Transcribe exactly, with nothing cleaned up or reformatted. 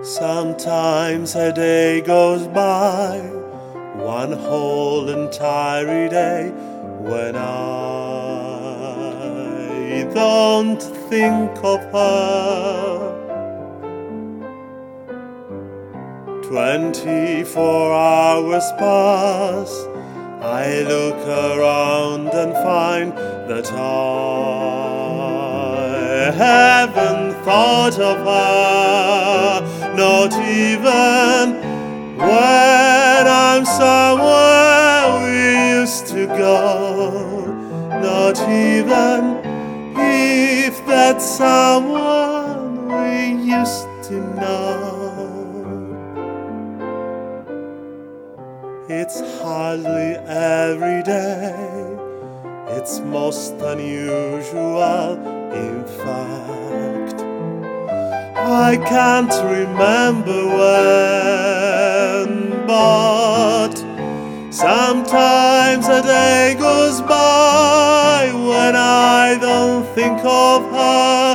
Sometimes a day goes by, one whole entire day, when I don't think of her. Twenty-four hours pass, I look around and find that I haven't thought of her, not even when I'm somewhere we used to go, not even if that's someone we used to know. It's hardly every day, it's most unusual, in fact. I can't remember when, but sometimes a day goes by when I don't think of her.